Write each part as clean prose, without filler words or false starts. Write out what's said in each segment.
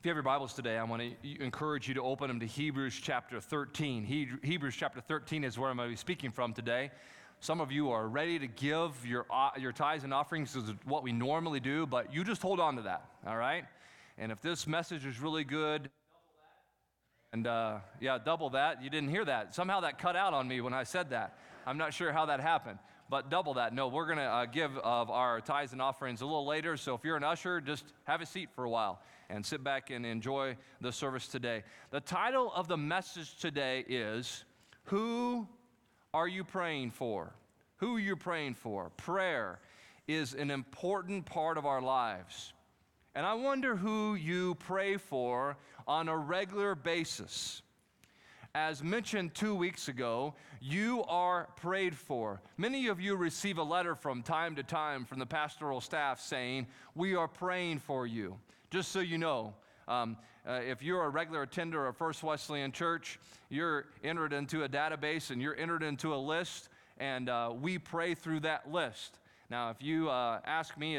If you have your Bibles today, I want to encourage you to open them to Hebrews chapter 13. Hebrews chapter 13 is where I'm going to be speaking from today. Some of you are ready to give your tithes and offerings. This is what we normally do, but you just hold on to that, all right? And if this message is really good, double that. You didn't hear that. Somehow that cut out on me when I said that. I'm not sure how that happened, but double that. No, we're going to give of our tithes and offerings a little later, so if you're an usher, just have a seat for a while and sit back and enjoy the service today. The title of the message today is, Who Are You Praying For? Who are you praying for? Prayer is an important part of our lives. And I wonder who you pray for on a regular basis. As mentioned 2 weeks ago, you are prayed for. Many of you receive a letter from time to time from the pastoral staff saying, we are praying for you. Just so you know, if you're a regular attender of First Wesleyan Church, you're entered into a database and you're entered into a list, and we pray through that list. Now, if you ask me,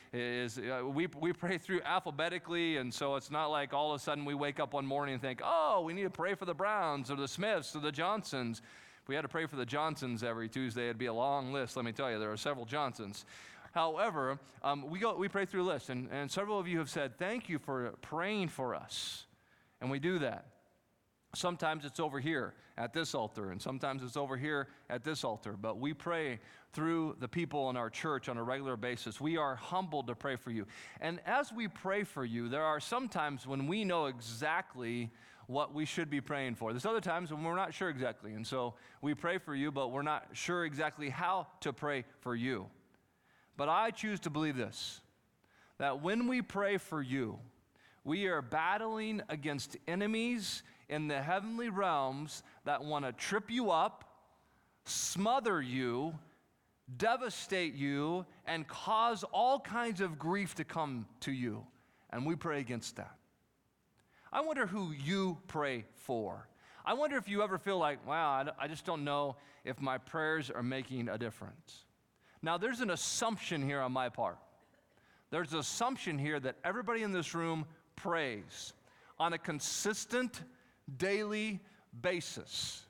we pray through alphabetically, and so it's not like all of a sudden we wake up one morning and think, oh, we need to pray for the Browns or the Smiths or the Johnsons. If we had to pray for the Johnsons every Tuesday, it'd be a long list. Let me tell you, there are several Johnsons. However, we pray through a list, and several of you have said, thank you for praying for us, and we do that. Sometimes it's over here at this altar, and sometimes it's over here at this altar, but we pray through the people in our church on a regular basis. We are humbled to pray for you. And as we pray for you, there are some times when we know exactly what we should be praying for. There's other times when we're not sure exactly, and so we pray for you, but we're not sure exactly how to pray for you. But I choose to believe this, that when we pray for you, we are battling against enemies in the heavenly realms that want to trip you up, smother you, devastate you, and cause all kinds of grief to come to you. And we pray against that. I wonder who you pray for. I wonder if you ever feel like, wow, I just don't know if my prayers are making a difference. Now, there's an assumption here on my part. There's an assumption here that everybody in this room prays on a consistent, daily basis.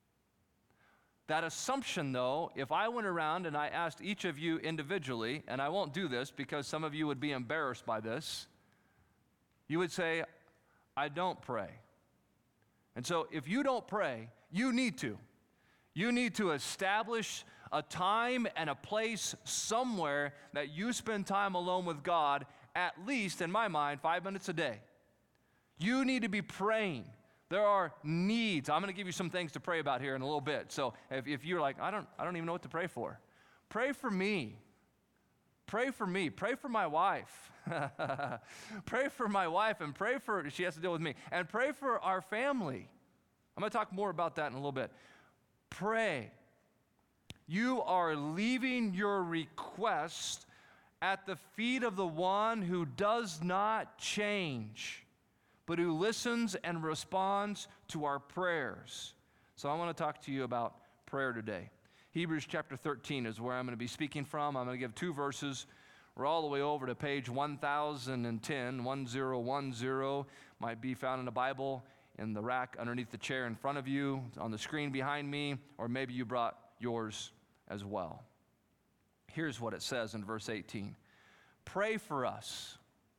That assumption, though, if I went around and I asked each of you individually, and I won't do this because some of you would be embarrassed by this, you would say, I don't pray. And so if you don't pray, you need to. You need to establish a time and a place somewhere that you spend time alone with God, at least, in my mind, 5 minutes a day. You need to be praying. There are needs. I'm going to give you some things to pray about here in a little bit. So if you're like, I don't even know what to pray for. Pray for me. Pray for me. Pray for my wife. Pray for my wife and pray for, she has to deal with me. And pray for our family. I'm going to talk more about that in a little bit. Pray. You are leaving your request at the feet of the one who does not change, but who listens and responds to our prayers. So I want to talk to you about prayer today. Hebrews chapter 13 is where I'm going to be speaking from. I'm going to give 2 verses. We're all the way over to page 1010, 1010. Might be found in the Bible in the rack underneath the chair in front of you, on the screen behind me, or maybe you brought yours as well. Here's what it says in verse 18. Pray for us.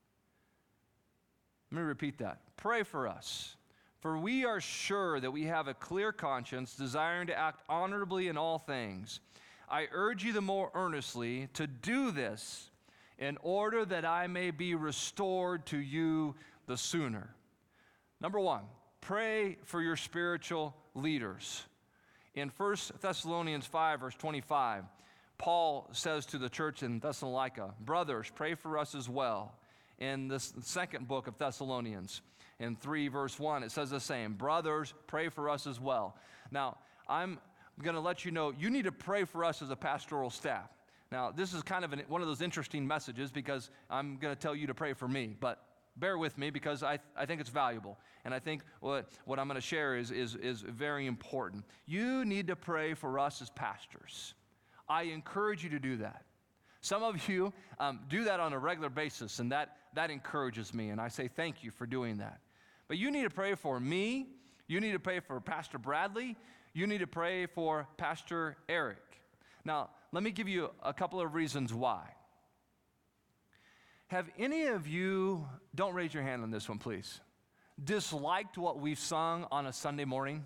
Let me repeat that. Pray for us, for we are sure that we have a clear conscience, desiring to act honorably in all things. I urge you the more earnestly to do this in order that I may be restored to you the sooner. Number 1, pray for your spiritual leaders. In 1 Thessalonians 5, verse 25, Paul says to the church in Thessalonica, brothers, pray for us as well. In the second book of Thessalonians, in 3 verse 1, it says the same. Brothers, pray for us as well. Now, I'm going to let you know, you need to pray for us as a pastoral staff. Now, this is kind of one of those interesting messages because I'm going to tell you to pray for me, but bear with me because I think it's valuable. And I think what I'm going to share is very important. You need to pray for us as pastors. I encourage you to do that. Some of you do that on a regular basis, and that encourages me, and I say thank you for doing that. But you need to pray for me. You need to pray for Pastor Bradley. You need to pray for Pastor Eric. Now, let me give you a couple of reasons why. Have any of you, don't raise your hand on this one, please, disliked what we've sung on a Sunday morning?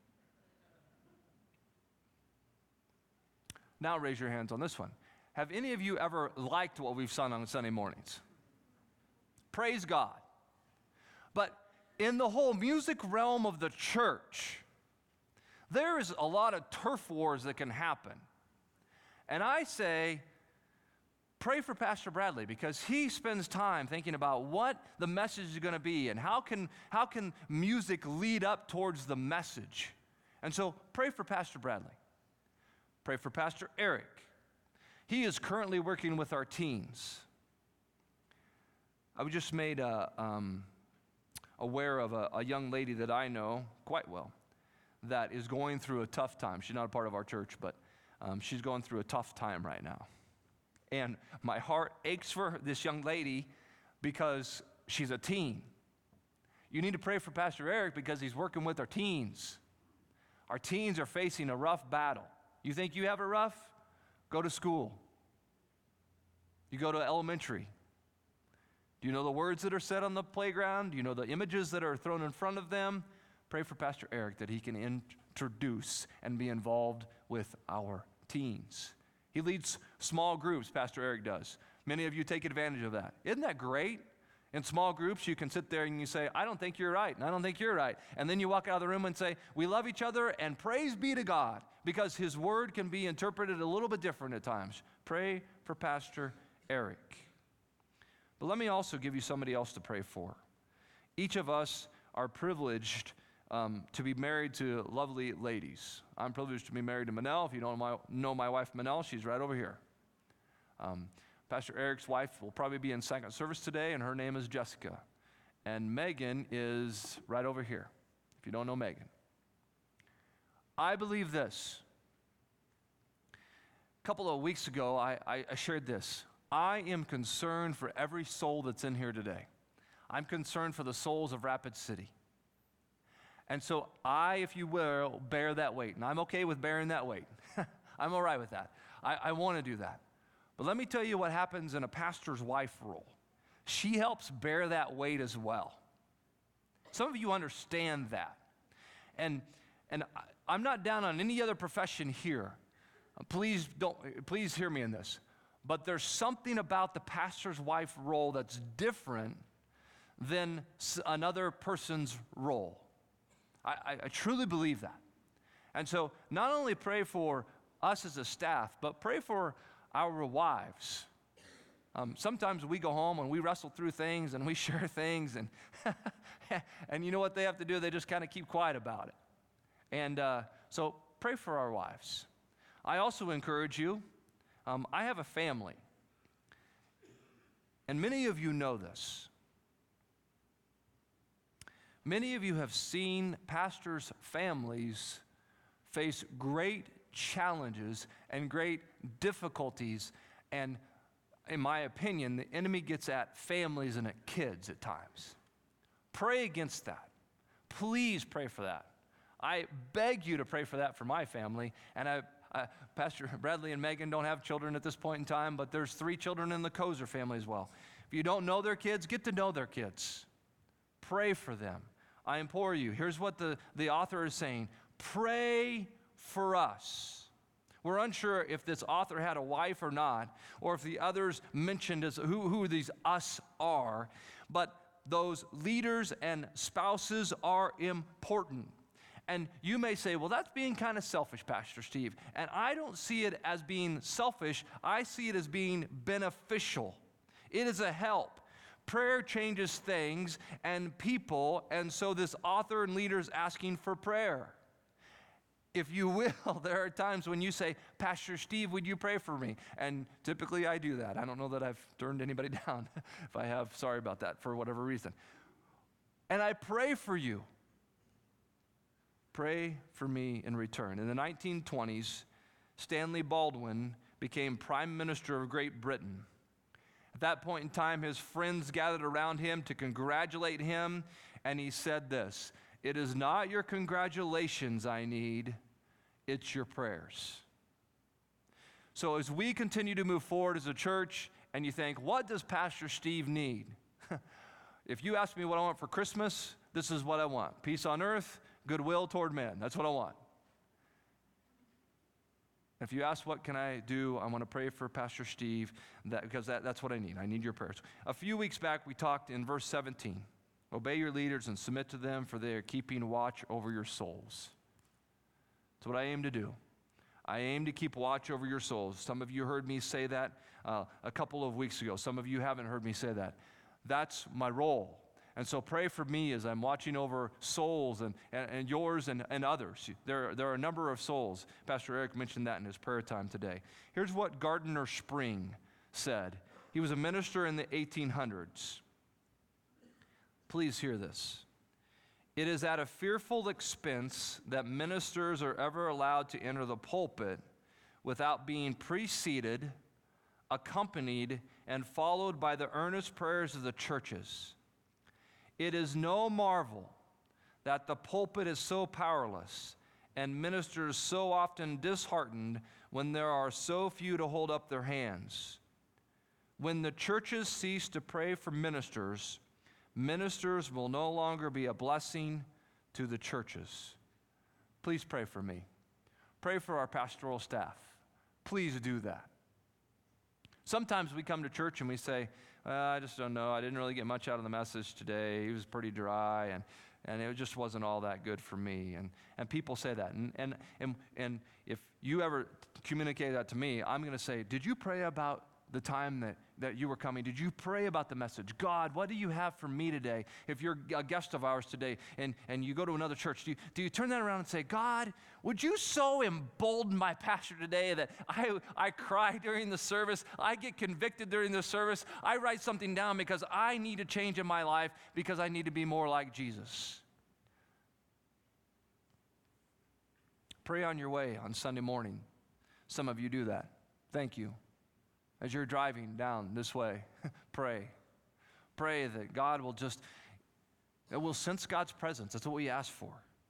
Now raise your hands on this one. Have any of you ever liked what we've sung on Sunday mornings? Praise God. But in the whole music realm of the church, there is a lot of turf wars that can happen. And I say, pray for Pastor Bradley, because he spends time thinking about what the message is going to be and how can music lead up towards the message. And so pray for Pastor Bradley. Pray for Pastor Eric. He is currently working with our teens. I was just made aware of a young lady that I know quite well that is going through a tough time. She's not a part of our church, but she's going through a tough time right now. And my heart aches for this young lady because she's a teen. You need to pray for Pastor Eric because he's working with our teens. Our teens are facing a rough battle. You think you have it rough? Go to school. You go to elementary. Do you know the words that are said on the playground? Do you know the images that are thrown in front of them? Pray for Pastor Eric that he can introduce and be involved with our teens. He leads small groups, Pastor Eric does. Many of you take advantage of that. Isn't that great? In small groups, you can sit there and you say, I don't think you're right, and I don't think you're right. And then you walk out of the room and say, we love each other, and praise be to God, because his word can be interpreted a little bit different at times. Pray for Pastor Eric. But let me also give you somebody else to pray for. Each of us are privileged to be married to lovely ladies. I'm privileged to be married to Manel. If you don't know my wife Manel, she's right over here. Pastor Eric's wife will probably be in second service today, and her name is Jessica. And Megan is right over here, if you don't know Megan. I believe this. A couple of weeks ago, I shared this. I am concerned for every soul that's in here today. I'm concerned for the souls of Rapid City. And so I, if you will, bear that weight. And I'm okay with bearing that weight. I'm all right with that. I want to do that. But let me tell you what happens in a pastor's wife role. She helps bear that weight as well. Some of you understand that. And I'm not down on any other profession here. Please hear me in this. But there's something about the pastor's wife role that's different than another person's role. I truly believe that. And so not only pray for us as a staff, but pray for our wives. Sometimes we go home and we wrestle through things and we share things, and and you know what they have to do? They just kind of keep quiet about it. And so pray for our wives. I also encourage you, I have a family, and many of you know this. Many of you have seen pastors' families face great challenges and great difficulties, and in my opinion, the enemy gets at families and at kids at times. Pray against that. Please pray for that. I beg you to pray for that for my family, and Pastor Bradley and Megan don't have children at this point in time, but there's 3 children in the Kozer family as well. If you don't know their kids, get to know their kids. Pray for them. I implore you. Here's what the author is saying. Pray for us. We're unsure if this author had a wife or not, or if the others mentioned as who these us are, but those leaders and spouses are important. And you may say, well, that's being kind of selfish, Pastor Steve. And I don't see it as being selfish. I see it as being beneficial. It is a help. Prayer changes things and people, and so this author and leader is asking for prayer. If you will, there are times when you say, Pastor Steve, would you pray for me? And typically I do that. I don't know that I've turned anybody down. If I have, sorry about that for whatever reason. And I pray for you. Pray for me in return. In the 1920s, Stanley Baldwin became Prime Minister of Great Britain. At that point in time, his friends gathered around him to congratulate him, and he said this, "It is not your congratulations I need, it's your prayers." So as we continue to move forward as a church, and you think, what does Pastor Steve need? If you ask me what I want for Christmas, this is what I want. Peace on earth, goodwill toward men. That's what I want. If you ask what can I do, I want to pray for Pastor Steve, because that's what I need. I need your prayers. A few weeks back, we talked in verse 17. Obey your leaders and submit to them, for they are keeping watch over your souls. That's what I aim to do. I aim to keep watch over your souls. Some of you heard me say that a couple of weeks ago. Some of you haven't heard me say that. That's my role. And so pray for me as I'm watching over souls and yours and others. There are a number of souls. Pastor Eric mentioned that in his prayer time today. Here's what Gardner Spring said. He was a minister in the 1800s. Please hear this. It is at a fearful expense that ministers are ever allowed to enter the pulpit without being preceded, accompanied, and followed by the earnest prayers of the churches. It is no marvel that the pulpit is so powerless and ministers so often disheartened when there are so few to hold up their hands. When the churches cease to pray for ministers, ministers will no longer be a blessing to the churches. Please pray for me. Pray for our pastoral staff. Please do that. Sometimes we come to church and we say, I just don't know. I didn't really get much out of the message today. It was pretty dry, and it just wasn't all that good for me. And people say that. And if you ever communicate that to me, I'm going to say, did you pray about the time that you were coming? Did you pray about the message? God, what do you have for me today? If you're a guest of ours today and you go to another church, do you turn that around and say, God, would you so embolden my pastor today that I cry during the service, I get convicted during the service, I write something down because I need a change in my life because I need to be more like Jesus? Pray on your way on Sunday morning. Some of you do that. Thank you. As you're driving down this way, pray. Pray that God will we'll sense God's presence. That's what we ask for.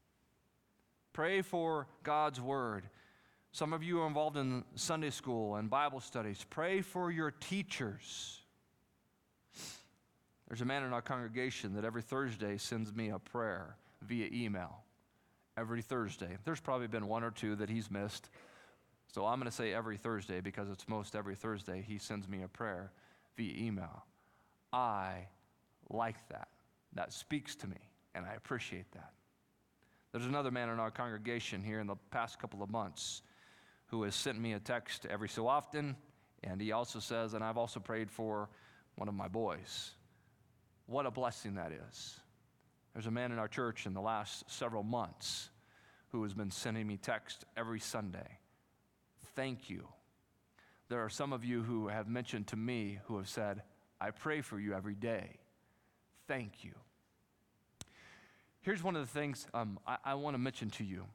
Pray for God's word. Some of you are involved in Sunday school and Bible studies. Pray for your teachers. There's a man in our congregation that every Thursday sends me a prayer via email. Every Thursday. There's probably been one or two that he's missed. So I'm going to say every Thursday because it's most every Thursday he sends me a prayer via email. I like that. That speaks to me, and I appreciate that. There's another man in our congregation here in the past couple of months who has sent me a text every so often, and he also says, and I've also prayed for one of my boys. What a blessing that is. There's a man in our church in the last several months who has been sending me text every Sunday. Thank you. There are some of you who have mentioned to me who have said, I pray for you every day. Thank you. Here's one of the things I want to mention to you.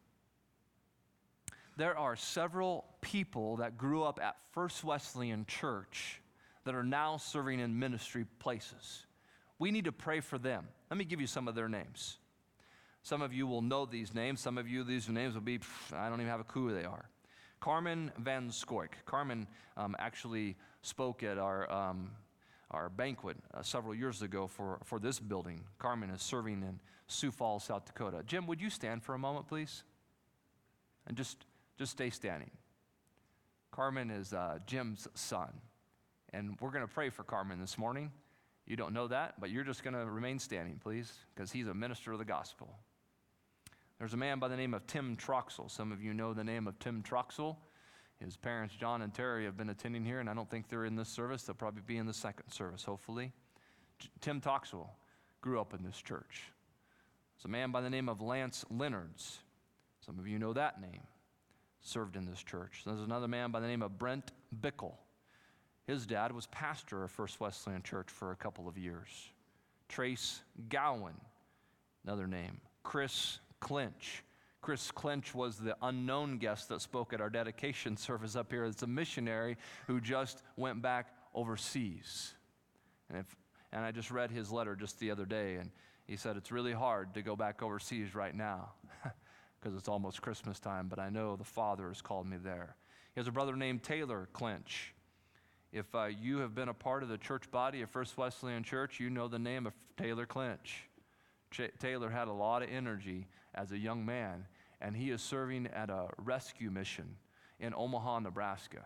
There are several people that grew up at First Wesleyan Church that are now serving in ministry places. We need to pray for them. Let me give you some of their names. Some of you will know these names. Some of you, these names will be, I don't even have a clue who they are. Carmen Van Scoik. Carmen actually spoke at our banquet several years ago for this building. Carmen is serving in Sioux Falls, South Dakota. Jim, would you stand for a moment, please? And just stay standing. Carmen is Jim's son. And we're going to pray for Carmen this morning. You don't know that, but you're just going to remain standing, please, because he's a minister of the gospel. There's a man by the name of Tim Troxel. Some of you know the name of Tim Troxel. His parents, John and Terry, have been attending here, and I don't think they're in this service. They'll probably be in the second service, hopefully. Tim Troxel grew up in this church. There's a man by the name of Lance Leonards. Some of you know that name. Served in this church. There's another man by the name of Brent Bickle. His dad was pastor of First Wesleyan Church for a couple of years. Trace Gowan, another name. Chris Clinch. Chris Clinch was the unknown guest that spoke at our dedication service up here. It's a missionary who just went back overseas. And I just read his letter just the other day, and he said it's really hard to go back overseas right now because it's almost Christmas time, but I know the Father has called me there. He has a brother named Taylor Clinch. If you have been a part of the church body of First Wesleyan Church, you know the name of Taylor Clinch. Taylor had a lot of energy as a young man, and he is serving at a rescue mission in Omaha, Nebraska.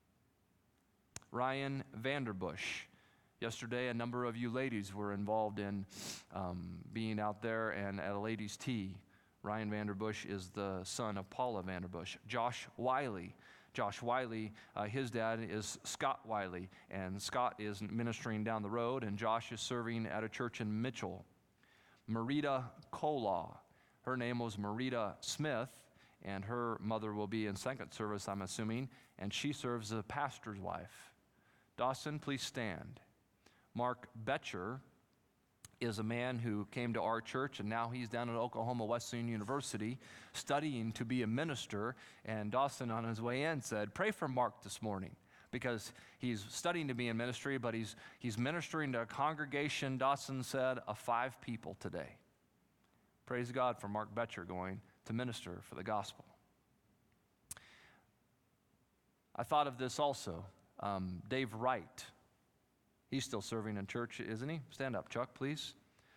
Ryan Vanderbush. Yesterday, a number of you ladies were involved in being out there and at a ladies' tea. Ryan Vanderbush is the son of Paula Vanderbush. Josh Wiley. Josh Wiley, his dad is Scott Wiley, and Scott is ministering down the road, and Josh is serving at a church in Mitchell. Marita Kolaw. Her name was Marita Smith, and her mother will be in second service, I'm assuming, and she serves as a pastor's wife. Dawson, please stand. Mark Betcher is a man who came to our church, and now he's down at Oklahoma Wesleyan University studying to be a minister. And Dawson, on his way in, said, pray for Mark this morning, because he's studying to be in ministry, but he's ministering to a congregation, Dawson said, of 5 people today. Praise God for Mark Betcher going to minister for the gospel. I thought of this also. Dave Wright. He's still serving in church, isn't he? Stand up, Chuck, please.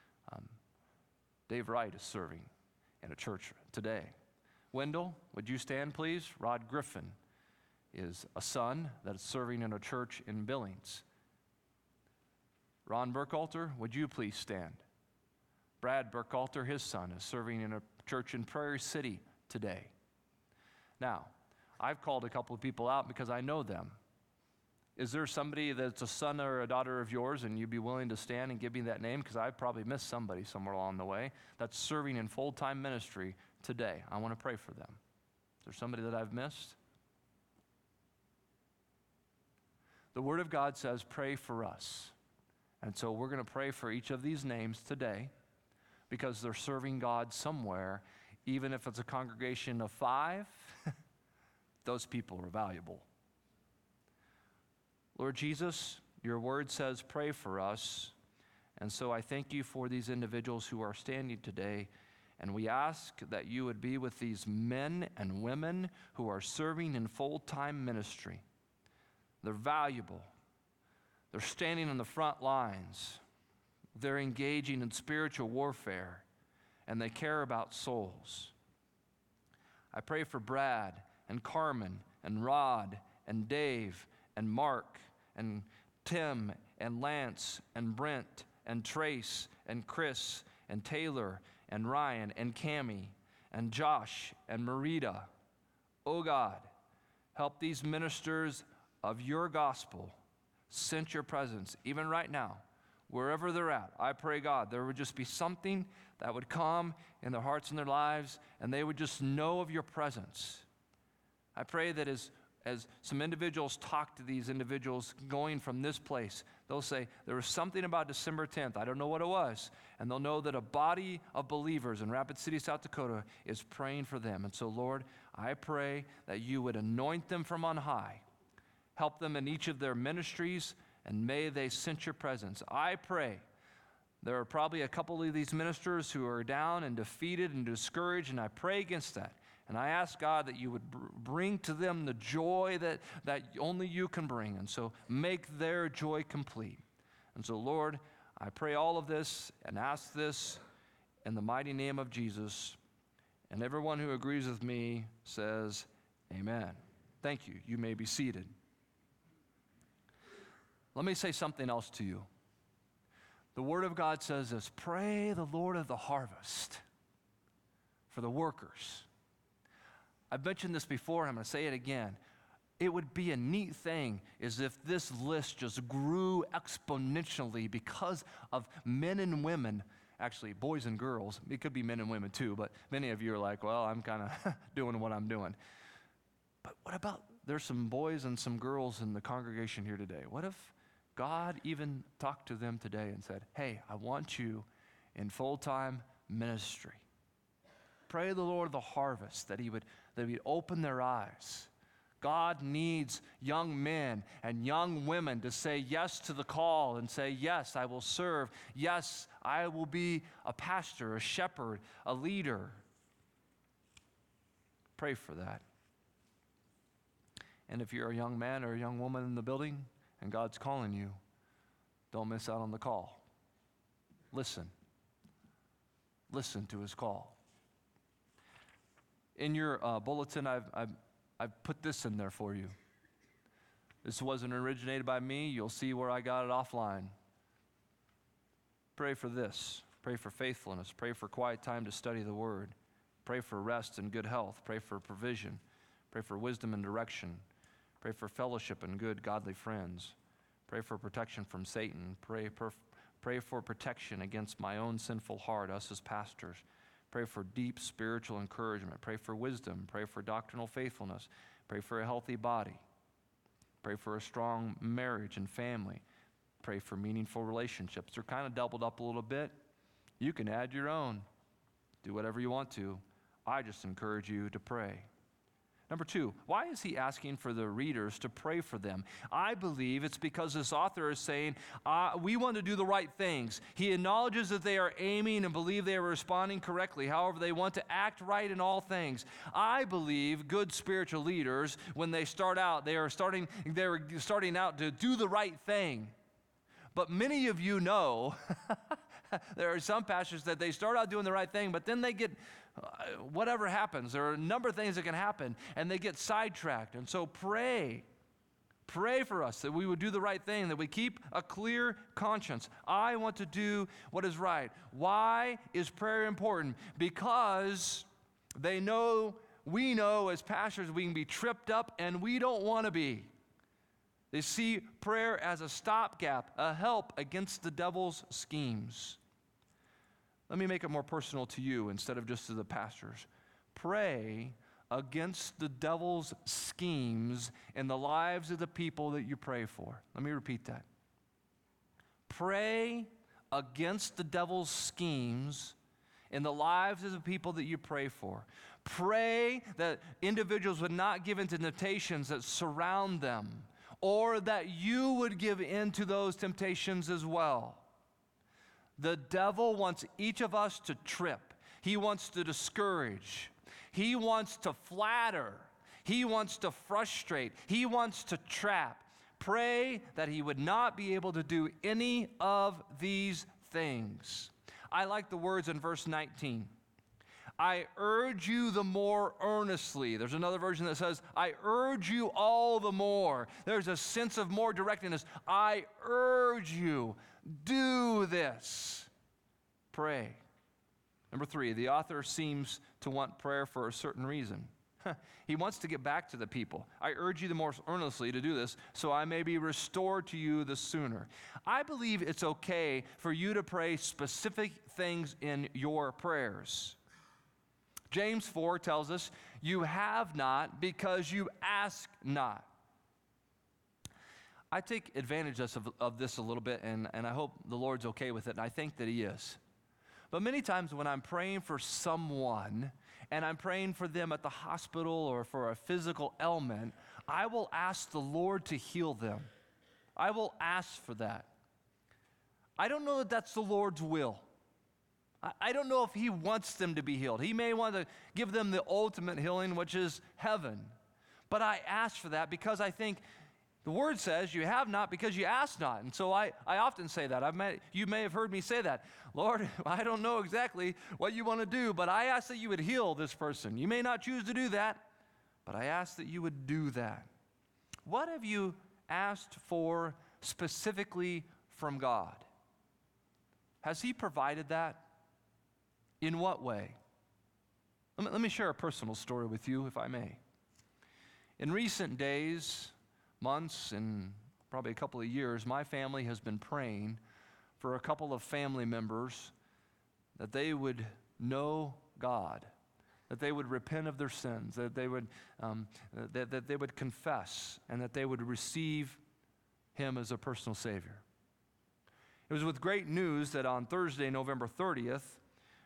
Dave Wright is serving in a church today. Wendell, would you stand, please? Rod Griffin is a son that is serving in a church in Billings. Ron Burkhalter, would you please stand? Brad Burkhalter, his son, is serving in a church in Prairie City today. Now, I've called a couple of people out because I know them. Is there somebody that's a son or a daughter of yours, and you'd be willing to stand and give me that name? Because I probably missed somebody somewhere along the way that's serving in full-time ministry today. I want to pray for them. Is there somebody that I've missed? The Word of God says, pray for us. And so we're going to pray for each of these names today because they're serving God somewhere. Even if it's a congregation of 5, those people are valuable. Lord Jesus, your word says pray for us. And so I thank you for these individuals who are standing today. And we ask that you would be with these men and women who are serving in full-time ministry. They're valuable. They're standing on the front lines. They're engaging in spiritual warfare. And they care about souls. I pray for Brad and Carmen and Rod and Dave and Mark and Tim and Lance and Brent and Trace and Chris and Taylor and Ryan and Cammie and Josh and Marita. Oh God, help these ministers of your gospel sense your presence, even right now, wherever they're at. I pray, God, there would just be something that would come in their hearts and their lives, and they would just know of your presence. I pray that as some individuals talk to these individuals going from this place, they'll say, there was something about December 10th. I don't know what it was. And they'll know that a body of believers in Rapid City, South Dakota is praying for them. And so, Lord, I pray that you would anoint them from on high, help them in each of their ministries, and may they sense your presence. I pray there are probably a couple of these ministers who are down and defeated and discouraged, and I pray against that. And I ask, God, that you would bring to them the joy that only you can bring. And so make their joy complete. And so, Lord, I pray all of this and ask this in the mighty name of Jesus. And everyone who agrees with me says, amen. Thank you. You may be seated. Let me say something else to you. The Word of God says this, pray the Lord of the harvest for the workers. I've mentioned this before, and I'm going to say it again. It would be a neat thing is if this list just grew exponentially because of men and women, actually boys and girls. It could be men and women too, but many of you are like, well, I'm kind of doing what I'm doing. But what about there's some boys and some girls in the congregation here today? What if God even talked to them today and said, hey, I want you in full-time ministry. Pray to the Lord of the harvest that He would open their eyes. God needs young men and young women to say yes to the call and say, yes, I will serve. Yes, I will be a pastor, a shepherd, a leader. Pray for that. And if you're a young man or a young woman in the building and God's calling you, don't miss out on the call. Listen. Listen to His call. In your bulletin, I've put this in there for you. This wasn't originated by me. You'll see where I got it offline. Pray for this. Pray for faithfulness. Pray for quiet time to study the Word. Pray for rest and good health. Pray for provision. Pray for wisdom and direction. Pray for fellowship and good, godly friends. Pray for protection from Satan. Pray for protection against my own sinful heart, us as pastors. Pray for deep spiritual encouragement. Pray for wisdom. Pray for doctrinal faithfulness. Pray for a healthy body. Pray for a strong marriage and family. Pray for meaningful relationships. They're kind of doubled up a little bit. You can add your own. Do whatever you want to. I just encourage you to pray. Number two, why is he asking for the readers to pray for them? I believe it's because this author is saying, we want to do the right things. He acknowledges that they are aiming and believe they are responding correctly. However, they want to act right in all things. I believe good spiritual leaders, when they start out, they're starting out to do the right thing. But many of you know, there are some pastors that they start out doing the right thing, but then they get whatever happens. There are a number of things that can happen, and they get sidetracked. And so pray for us that we would do the right thing, that we keep a clear conscience. I want to do what is right. Why is prayer important? Because we know as pastors we can be tripped up, and we don't want to be. They see prayer as a stopgap, a help against the devil's schemes. Let me make it more personal to you instead of just to the pastors. Pray against the devil's schemes in the lives of the people that you pray for. Let me repeat that. Pray against the devil's schemes in the lives of the people that you pray for. Pray that individuals would not give in to temptations that surround them, or that you would give in to those temptations as well. The devil wants each of us to trip. He wants to discourage. He wants to flatter. He wants to frustrate. He wants to trap. Pray that he would not be able to do any of these things. I like the words in verse 19. I urge you the more earnestly. There's another version that says, I urge you all the more. There's a sense of more directness. I urge you, do this. Pray. Number three, the author seems to want prayer for a certain reason. He wants to get back to the people. I urge you the more earnestly to do this, so I may be restored to you the sooner. I believe it's okay for you to pray specific things in your prayers. James 4 tells us, you have not because you ask not. I take advantage of this a little bit, and I hope the Lord's okay with it, and I think that He is. But many times when I'm praying for someone, and I'm praying for them at the hospital or for a physical ailment, I will ask the Lord to heal them. I will ask for that. I don't know that that's the Lord's will. I don't know if He wants them to be healed. He may want to give them the ultimate healing, which is heaven. But I ask for that because I think the Word says you have not because you ask not. And so I often say that. You may have heard me say that. Lord, I don't know exactly what you want to do, but I ask that you would heal this person. You may not choose to do that, but I ask that you would do that. What have you asked for specifically from God? Has He provided that? In what way? Let me share a personal story with you, if I may. In recent days, months, and probably a couple of years, my family has been praying for a couple of family members that they would know God, that they would repent of their sins, that they would confess, and that they would receive Him as a personal Savior. It was with great news that on Thursday, November 30th,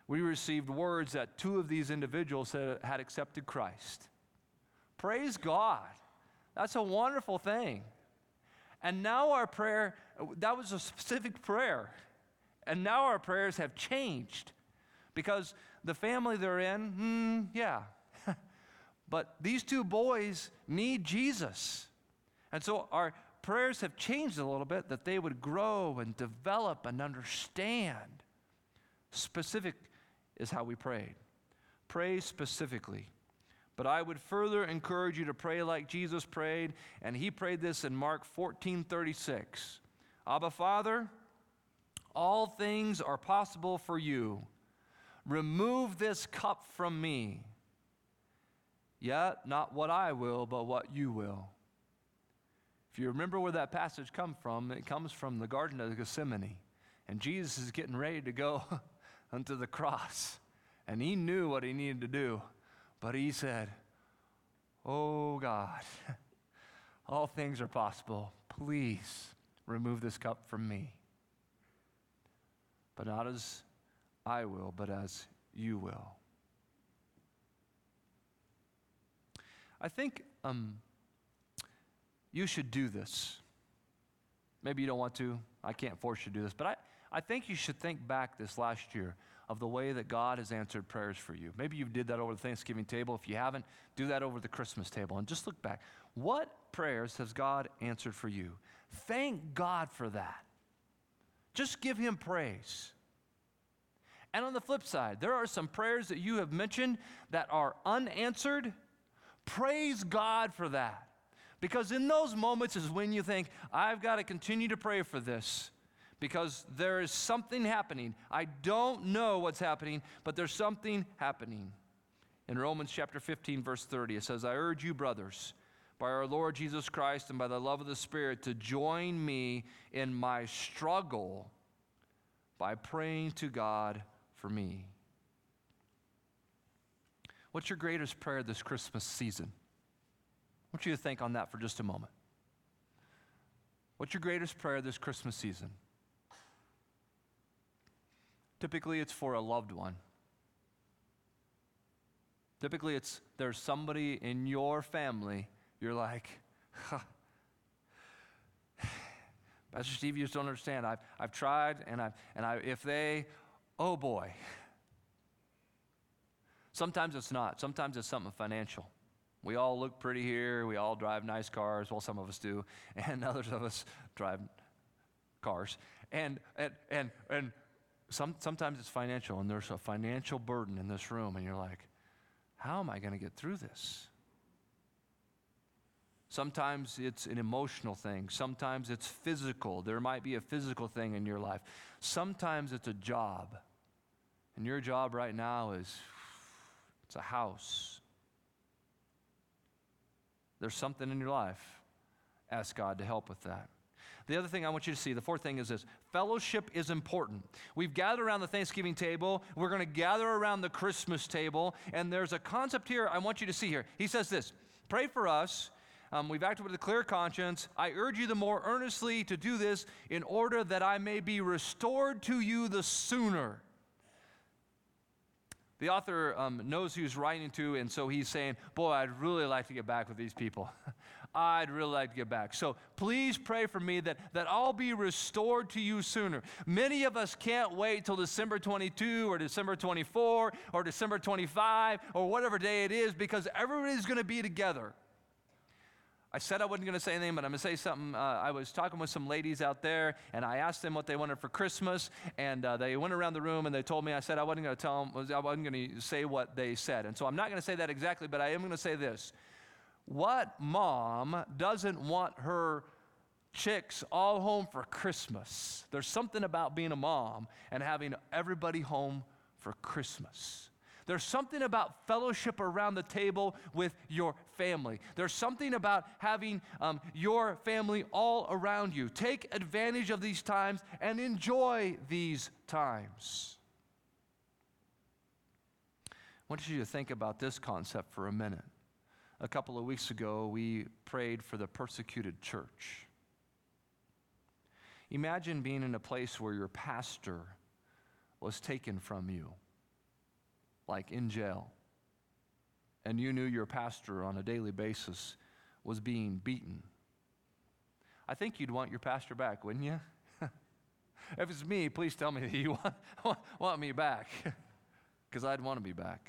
we received words that 2 of these individuals had accepted Christ. Praise God. That's a wonderful thing. And now our prayer, that was a specific prayer. And now our prayers have changed because the family they're in, yeah. But these 2 boys need Jesus. And so our prayers have changed a little bit, that they would grow and develop and understand. Specific is how we prayed. Pray specifically. But I would further encourage you to pray like Jesus prayed, and he prayed this in Mark 14:36. Abba, Father, all things are possible for you. Remove this cup from me. Yet not what I will, but what you will. If you remember where that passage comes from, it comes from the Garden of Gethsemane. And Jesus is getting ready to go unto the cross. And he knew what he needed to do. But he said, oh God, all things are possible. Please remove this cup from me. But not as I will, but as you will. I think you should do this. Maybe you don't want to. I can't force you to do this. But I think you should think back this last year of the way that God has answered prayers for you. Maybe you did that over the Thanksgiving table. If you haven't, do that over the Christmas table. And just look back. What prayers has God answered for you? Thank God for that. Just give him praise. And on the flip side, there are some prayers that you have mentioned that are unanswered. Praise God for that. Because in those moments is when you think, I've got to continue to pray for this because there is something happening. I don't know what's happening, but there's something happening. In Romans chapter 15, verse 30, it says, I urge you, brothers, by our Lord Jesus Christ and by the love of the Spirit, to join me in my struggle by praying to God for me. What's your greatest prayer this Christmas season? I want you to think on that for just a moment. What's your greatest prayer this Christmas season? Typically, it's for a loved one. Typically, there's somebody in your family, you're like, Pastor Steve, you just don't understand. I've tried, and if they, oh boy. Sometimes it's not. Sometimes it's something financial. We all look pretty here. We all drive nice cars. Well, some of us do, and others of us drive cars. And sometimes it's financial, and there's a financial burden in this room, and you're like, how am I going to get through this? Sometimes it's an emotional thing. Sometimes it's physical. There might be a physical thing in your life. Sometimes it's a job, and your job right now is it's a house. There's something in your life. Ask God to help with that. The other thing I want you to see, the fourth thing is this. Fellowship is important. We've gathered around the Thanksgiving table. We're going to gather around the Christmas table. And there's a concept here I want you to see here. He says this, pray for us. We've acted with a clear conscience. I urge you the more earnestly to do this in order that I may be restored to you the sooner. The author knows who he's writing to, and so he's saying, boy, I'd really like to get back with these people. I'd really like to get back. So please pray for me that I'll be restored to you sooner. Many of us can't wait till December 22 or December 24 or December 25 or whatever day it is because everybody's going to be together. I said I wasn't going to say anything, but I'm going to say something. I was talking with some ladies out there, and I asked them what they wanted for Christmas, and they went around the room, and they told me, I said I wasn't going to tell them, I wasn't going to say what they said. And so I'm not going to say that exactly, but I am going to say this. What mom doesn't want her chicks all home for Christmas? There's something about being a mom and having everybody home for Christmas. There's something about fellowship around the table with your family. There's something about having your family all around you. Take advantage of these times and enjoy these times. I want you to think about this concept for a minute. A couple of weeks ago, we prayed for the persecuted church. Imagine being in a place where your pastor was taken from you. like in jail, and you knew your pastor on a daily basis was being beaten, I think you'd want your pastor back, wouldn't you? If it's me, please tell me that you want me back, because I'd want to be back.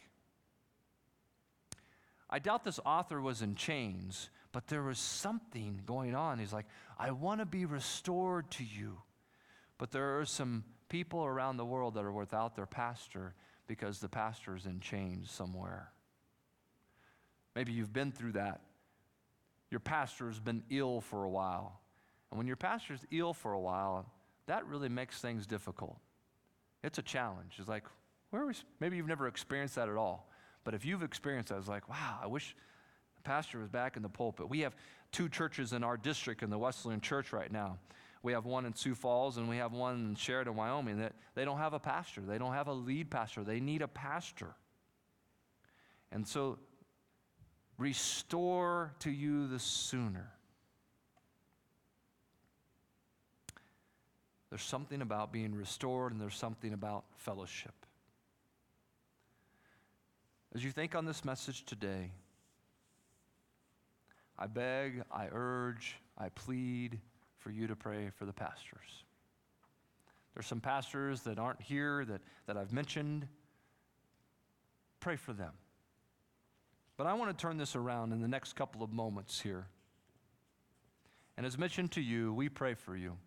I doubt this author was in chains, but there was something going on. He's like, I want to be restored to you. But there are some people around the world that are without their pastor because the pastor is in chains somewhere. Maybe you've been through that. Your pastor has been ill for a while. And when your pastor's ill for a while, that really makes things difficult. It's a challenge. It's like, maybe you've never experienced that at all. But if you've experienced that, it's like, wow, I wish the pastor was back in the pulpit. We have 2 churches in our district in the Wesleyan Church right now. We have one in Sioux Falls and we have one in Sheridan, Wyoming, that they don't have a pastor. They don't have a lead pastor. They need a pastor. And so, restore to you the sooner. There's something about being restored, and there's something about fellowship. As you think on this message today, I beg, I urge, I plead for you to pray for the pastors. There's some pastors that aren't here that I've mentioned. Pray for them. But I want to turn this around in the next couple of moments here. And as mentioned to you, we pray for you.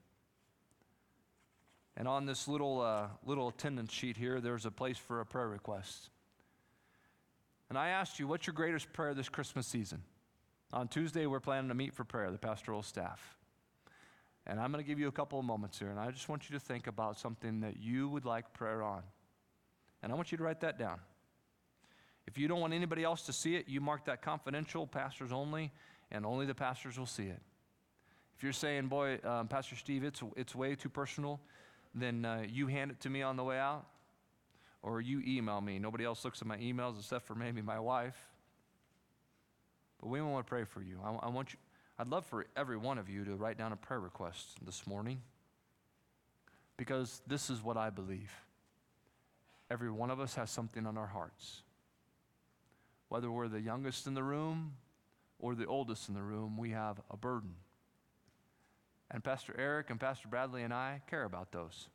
And on this little attendance sheet here, there's a place for a prayer request. And I asked you, what's your greatest prayer this Christmas season? On Tuesday, we're planning to meet for prayer, the pastoral staff. And I'm going to give you a couple of moments here, and I just want you to think about something that you would like prayer on. And I want you to write that down. If you don't want anybody else to see it, you mark that confidential, pastors only, and only the pastors will see it. If you're saying, boy, Pastor Steve, it's way too personal, then you hand it to me on the way out, or you email me. Nobody else looks at my emails except for maybe my wife. But we want to pray for you. I'd love for every one of you to write down a prayer request this morning, because this is what I believe. Every one of us has something on our hearts. Whether we're the youngest in the room or the oldest in the room, we have a burden. And Pastor Eric and Pastor Bradley and I care about those.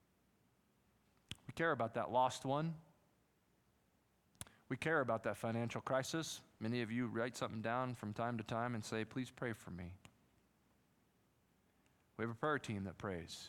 We care about that lost one. We care about that financial crisis. Many of you write something down from time to time and say, please pray for me. We have a prayer team that prays.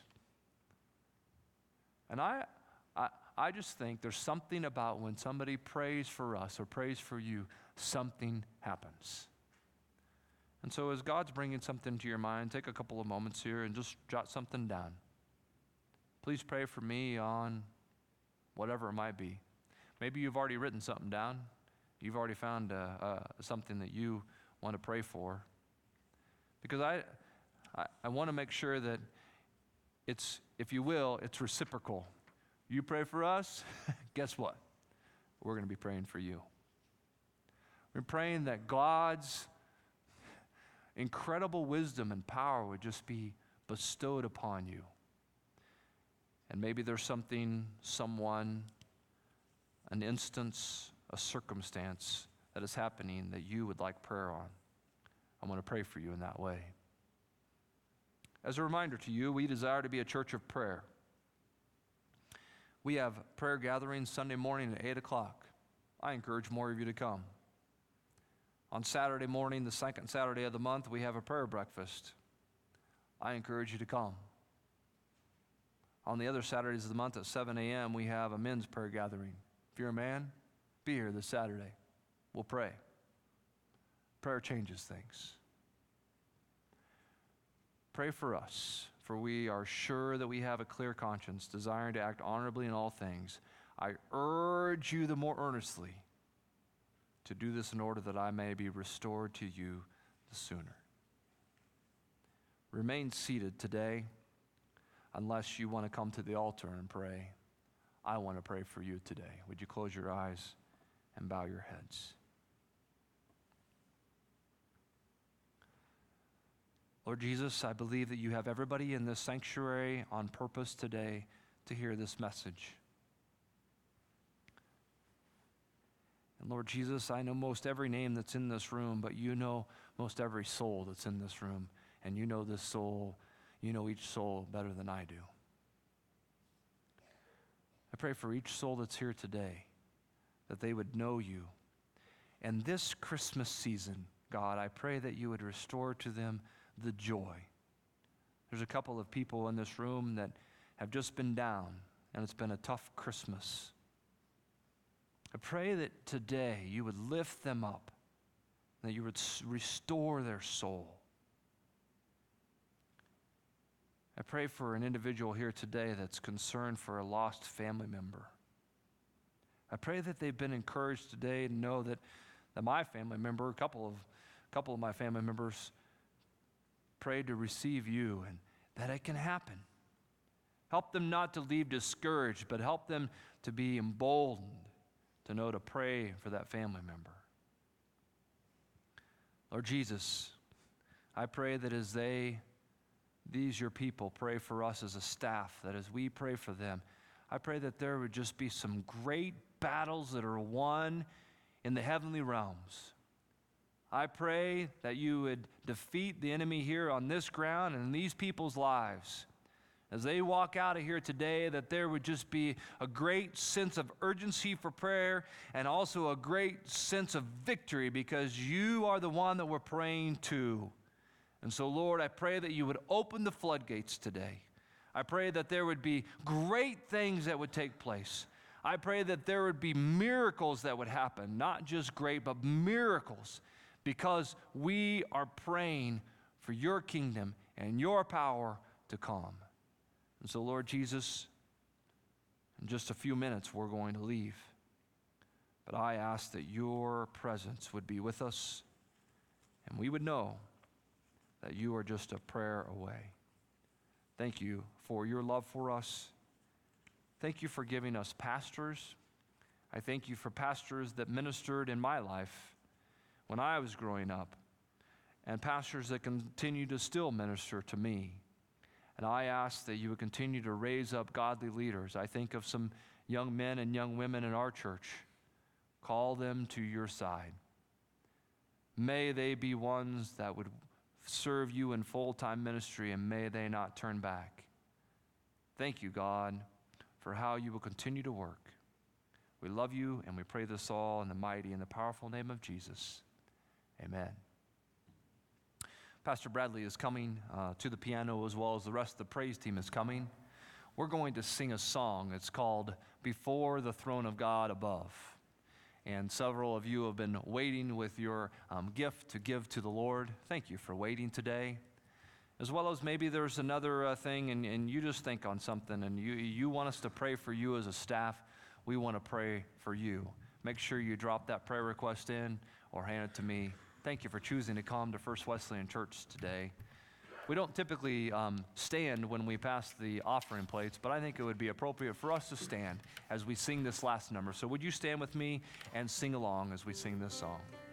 And I just think there's something about when somebody prays for us or prays for you, something happens. And so as God's bringing something to your mind, take a couple of moments here and just jot something down. Please pray for me on whatever it might be. Maybe you've already written something down. You've already found something that you want to pray for. Because I want to make sure that it's, if you will, it's reciprocal. You pray for us, guess what? We're going to be praying for you. We're praying that God's incredible wisdom and power would just be bestowed upon you. And maybe there's something, someone, an instance, a circumstance that is happening that you would like prayer on. I want to pray for you in that way. As a reminder to you, we desire to be a church of prayer. We have prayer gatherings Sunday morning at 8 o'clock. I encourage more of you to come. On Saturday morning, the second Saturday of the month, we have a prayer breakfast. I encourage you to come. On the other Saturdays of the month at 7 a.m., we have a men's prayer gathering. If you're a man, be here this Saturday. We'll pray. Prayer changes things. Pray for us, for we are sure that we have a clear conscience, desiring to act honorably in all things. I urge you the more earnestly to do this in order that I may be restored to you the sooner. Remain seated today unless you want to come to the altar and pray. I want to pray for you today. Would you close your eyes and bow your heads? Lord Jesus, I believe that you have everybody in this sanctuary on purpose today to hear this message. And Lord Jesus, I know most every name that's in this room, but you know most every soul that's in this room. And you know this soul, you know each soul better than I do. I pray for each soul that's here today, that they would know you. And this Christmas season, God, I pray that you would restore to them the joy. There's a couple of people in this room that have just been down, and it's been a tough Christmas. I pray that today you would lift them up, that you would restore their soul. I pray for an individual here today that's concerned for a lost family member. I pray that they've been encouraged today to know that my family member, a couple of my family members prayed to receive you, and that it can happen. Help them not to leave discouraged, but help them to be emboldened to know to pray for that family member. Lord Jesus, I pray that as these your people pray for us as a staff, that as we pray for them, I pray that there would just be some great battles that are won in the heavenly realms. I pray that you would defeat the enemy here on this ground and in these people's lives. As they walk out of here today, that there would just be a great sense of urgency for prayer and also a great sense of victory because you are the one that we're praying to. And so, Lord, I pray that you would open the floodgates today. I pray that there would be great things that would take place. I pray that there would be miracles that would happen, not just great, but miracles, because we are praying for your kingdom and your power to come. And so, Lord Jesus, in just a few minutes, we're going to leave. But I ask that your presence would be with us, and we would know that you are just a prayer away. Thank you for your love for us. Thank you for giving us pastors. I thank you for pastors that ministered in my life when I was growing up, and pastors that continue to still minister to me. And I ask that you would continue to raise up godly leaders. I think of some young men and young women in our church. Call them to your side. May they be ones that would serve you in full-time ministry, and may they not turn back. Thank you, God, for how you will continue to work. We love you, and we pray this all in the mighty and the powerful name of Jesus. Amen. Pastor Bradley is coming to the piano, as well as the rest of the praise team is coming. We're going to sing a song. It's called Before the Throne of God Above. And several of you have been waiting with your gift to give to the Lord. Thank you for waiting today. As well as maybe there's another thing, and you just think on something, and you want us to pray for you as a staff. We want to pray for you. Make sure you drop that prayer request in or hand it to me. Thank you for choosing to come to First Wesleyan Church today. We don't typically stand when we pass the offering plates, but I think it would be appropriate for us to stand as we sing this last number. So would you stand with me and sing along as we sing this song?